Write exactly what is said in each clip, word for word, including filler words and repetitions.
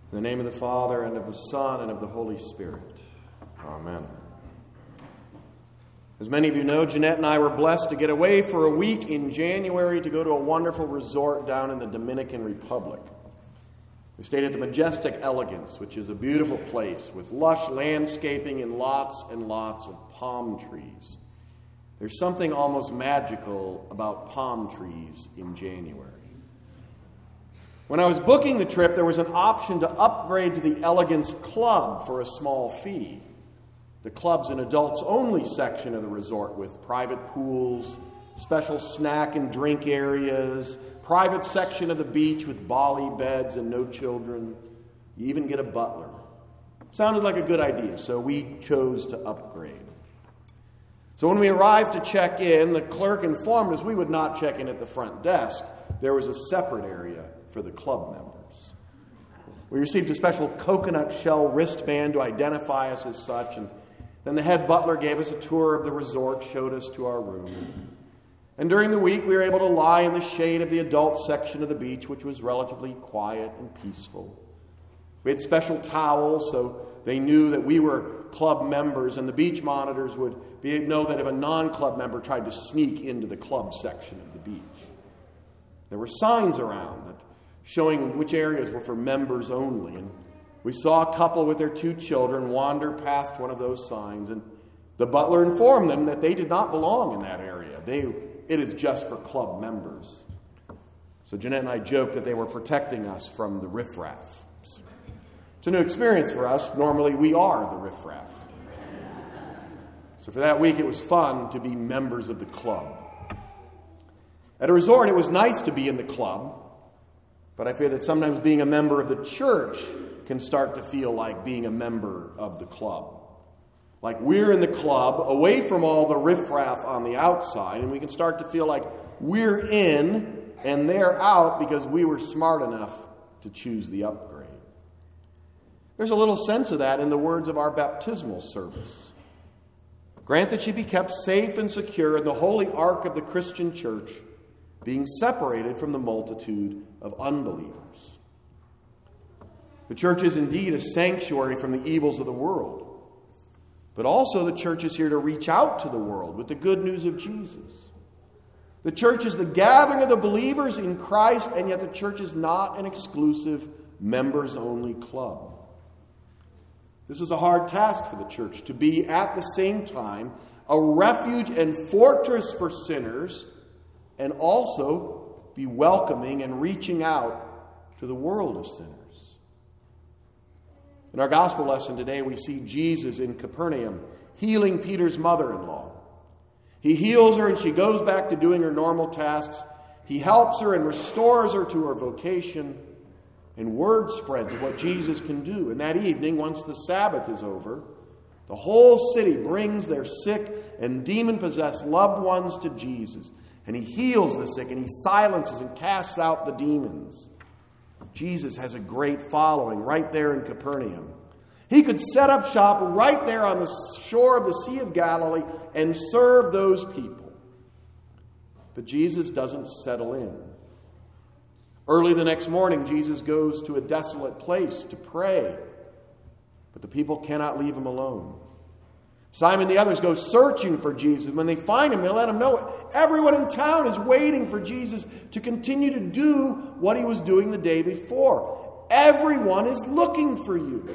In the name of the Father, and of the Son, and of the Holy Spirit. Amen. As many of you know, Jeanette and I were blessed to get away for a week in January to go to a wonderful resort down in the Dominican Republic. We stayed at the Majestic Elegance, which is a beautiful place with lush landscaping and lots and lots of palm trees. There's something almost magical about palm trees in January. When I was booking the trip, there was an option to upgrade to the Elegance Club for a small fee. The club's an adults-only section of the resort with private pools, special snack and drink areas, private section of the beach with Bali beds and no children. You even get a butler. Sounded like a good idea, so we chose to upgrade. So when we arrived to check in, the clerk informed us we would not check in at the front desk. There was a separate area for the club members. We received a special coconut shell wristband to identify us as such, and then the head butler gave us a tour of the resort, showed us to our room. And during the week, we were able to lie in the shade of the adult section of the beach, which was relatively quiet and peaceful. We had special towels, so they knew that we were club members, and the beach monitors would be, know that if a non-club member tried to sneak into the club section of the beach. There were signs around that showing which areas were for members only. And we saw a couple with their two children wander past one of those signs, and the butler informed them that they did not belong in that area. They, it is just for club members. So Jeanette and I joked that they were protecting us from the riffraff. It's a new experience for us. Normally we are the riffraff. So for that week it was fun to be members of the club. At a resort it was nice to be in the club, but I fear that sometimes being a member of the church can start to feel like being a member of the club. Like we're in the club, away from all the riffraff on the outside, and we can start to feel like we're in and they're out because we were smart enough to choose the upgrade. There's a little sense of that in the words of our baptismal service. Grant that she be kept safe and secure in the holy ark of the Christian church, being separated from the multitude of unbelievers. The church is indeed a sanctuary from the evils of the world, but also the church is here to reach out to the world with the good news of Jesus. The church is the gathering of the believers in Christ, and yet the church is not an exclusive members-only club. This is a hard task for the church, to be at the same time a refuge and fortress for sinners, and also be welcoming and reaching out to the world of sinners. In our gospel lesson today, we see Jesus in Capernaum healing Peter's mother-in-law. He heals her and she goes back to doing her normal tasks. He helps her and restores her to her vocation. And word spreads of what Jesus can do. And that evening, once the Sabbath is over, the whole city brings their sick and demon-possessed loved ones to Jesus. And he heals the sick, and he silences and casts out the demons. Jesus has a great following right there in Capernaum. He could set up shop right there on the shore of the Sea of Galilee and serve those people. But Jesus doesn't settle in. Early the next morning, Jesus goes to a desolate place to pray, but the people cannot leave him alone. Simon and the others go searching for Jesus. When they find him, they let him know everyone in town is waiting for Jesus to continue to do what he was doing the day before. Everyone is looking for you.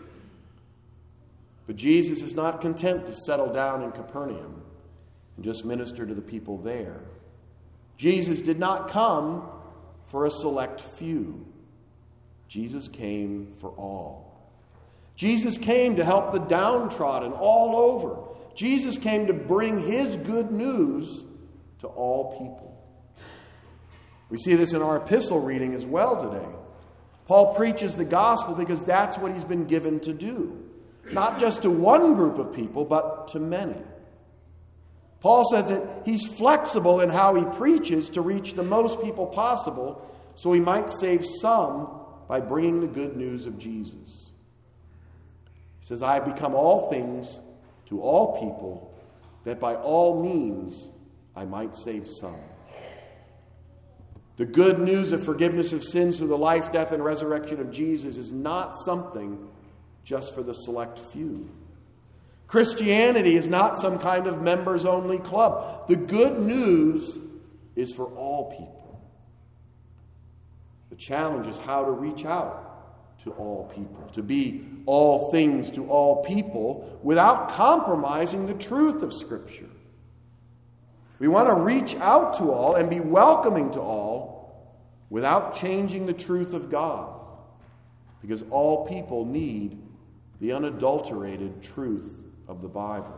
But Jesus is not content to settle down in Capernaum and just minister to the people there. Jesus did not come for a select few. Jesus came for all. Jesus came to help the downtrodden all over. Jesus came to bring his good news to all people. We see this in our epistle reading as well today. Paul preaches the gospel because that's what he's been given to do. Not just to one group of people, but to many. Paul says that he's flexible in how he preaches to reach the most people possible, so he might save some by bringing the good news of Jesus. He says, I have become all things to all people, that by all means I might save some. The good news of forgiveness of sins through the life, death, and resurrection of Jesus is not something just for the select few. Christianity is not some kind of members-only club. The good news is for all people. The challenge is how to reach out to all people, to be all things to all people without compromising the truth of Scripture. We want to reach out to all and be welcoming to all without changing the truth of God, because all people need the unadulterated truth of the Bible.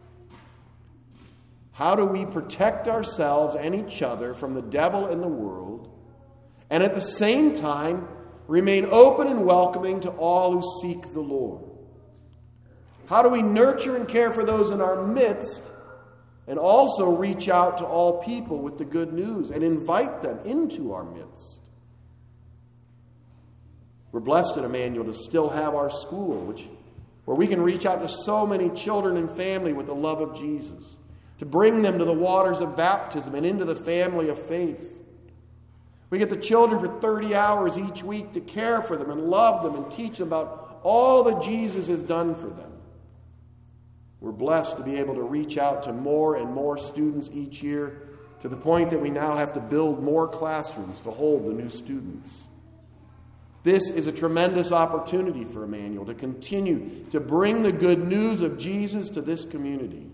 How do we protect ourselves and each other from the devil and the world, and at the same time remain open and welcoming to all who seek the Lord? How do we nurture and care for those in our midst and also reach out to all people with the good news and invite them into our midst? We're blessed at Emmanuel to still have our school, which where we can reach out to so many children and family with the love of Jesus, to bring them to the waters of baptism and into the family of faith. We get the children for thirty hours each week to care for them and love them and teach them about all that Jesus has done for them. We're blessed to be able to reach out to more and more students each year, to the point that we now have to build more classrooms to hold the new students. This is a tremendous opportunity for Emmanuel to continue to bring the good news of Jesus to this community.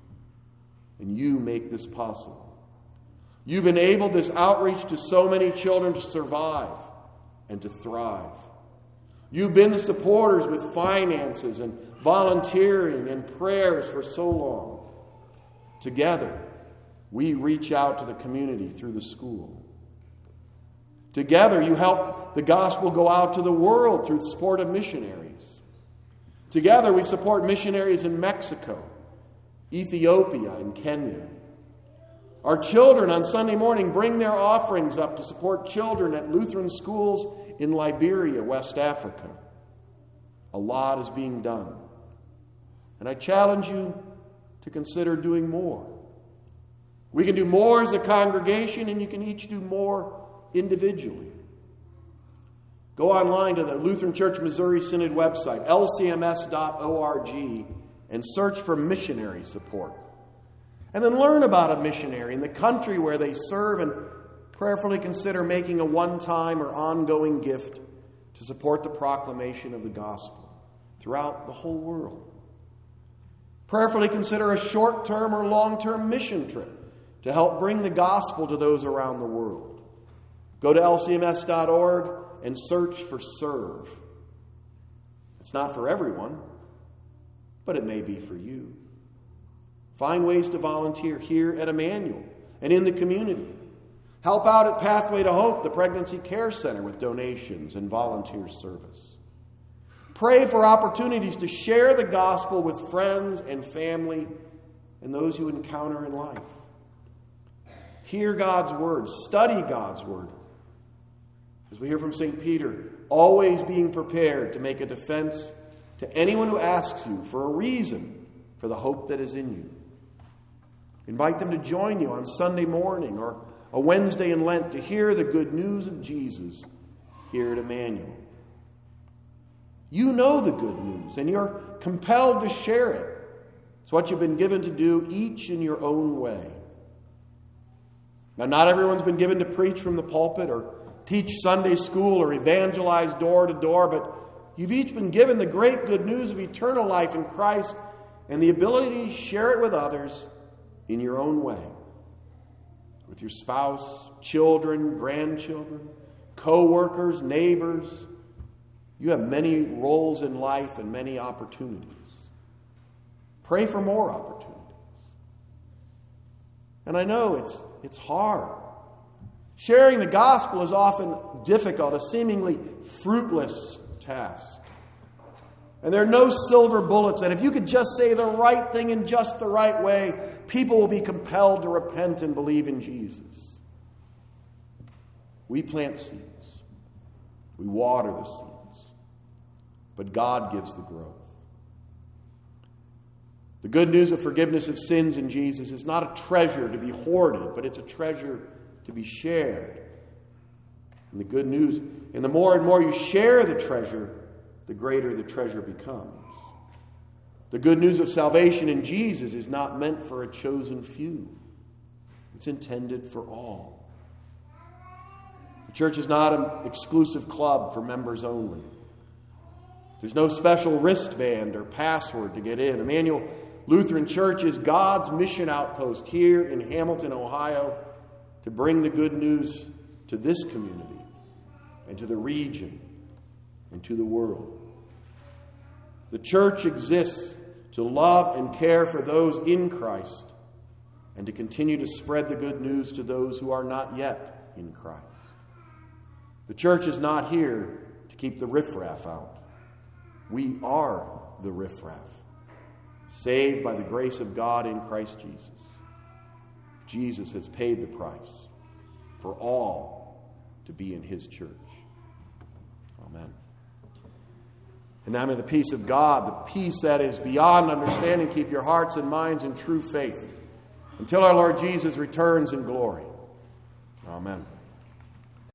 And you make this possible. You've enabled this outreach to so many children to survive and to thrive. You've been the supporters with finances and volunteering and prayers for so long. Together, we reach out to the community through the school. Together, you help the gospel go out to the world through the support of missionaries. Together, we support missionaries in Mexico, Ethiopia, and Kenya. Our children on Sunday morning bring their offerings up to support children at Lutheran schools in Liberia, West Africa. A lot is being done. And I challenge you to consider doing more. We can do more as a congregation, and you can each do more individually. Go online to the Lutheran Church Missouri Synod website, L C M S dot org, and search for missionary support. And then learn about a missionary in the country where they serve, and prayerfully consider making a one-time or ongoing gift to support the proclamation of the gospel throughout the whole world. Prayerfully consider a short-term or long-term mission trip to help bring the gospel to those around the world. Go to L C M S dot org and search for Serve. It's not for everyone, but it may be for you. Find ways to volunteer here at Emmanuel and in the community. Help out at Pathway to Hope, the Pregnancy Care Center, with donations and volunteer service. Pray for opportunities to share the gospel with friends and family and those you encounter in life. Hear God's word. Study God's word. As we hear from Saint Peter, always being prepared to make a defense to anyone who asks you for a reason for the hope that is in you. Invite them to join you on Sunday morning or a Wednesday in Lent to hear the good news of Jesus here at Emmanuel. You know the good news, and you're compelled to share it. It's what you've been given to do, each in your own way. Now, not everyone's been given to preach from the pulpit or teach Sunday school or evangelize door to door, but you've each been given the great good news of eternal life in Christ and the ability to share it with others in your own way. With your spouse, children, grandchildren, co-workers, neighbors. You have many roles in life and many opportunities. Pray for more opportunities. And I know it's, it's hard. Sharing the gospel is often difficult, a seemingly fruitless task. And there are no silver bullets that if you could just say the right thing in just the right way, people will be compelled to repent and believe in Jesus. We plant seeds. We water the seeds. But God gives the growth. The good news of forgiveness of sins in Jesus is not a treasure to be hoarded, but it's a treasure to be shared And the good news, and the more and more you share the treasure, the greater the treasure becomes. The good news of salvation in Jesus is not meant for a chosen few. It's intended for all. The church is not an exclusive club for members only. There's no special wristband or password to get in. Emmanuel Lutheran Church is God's mission outpost here in Hamilton, Ohio, to bring the good news to this community and to the region and to the world. The church exists to love and care for those in Christ and to continue to spread the good news to those who are not yet in Christ. The church is not here to keep the riffraff out. We are the riffraff, saved by the grace of God in Christ Jesus. Jesus has paid the price for all to be in his church. Amen. And now may the peace of God, the peace that is beyond understanding, keep your hearts and minds in true faith until our Lord Jesus returns in glory. Amen.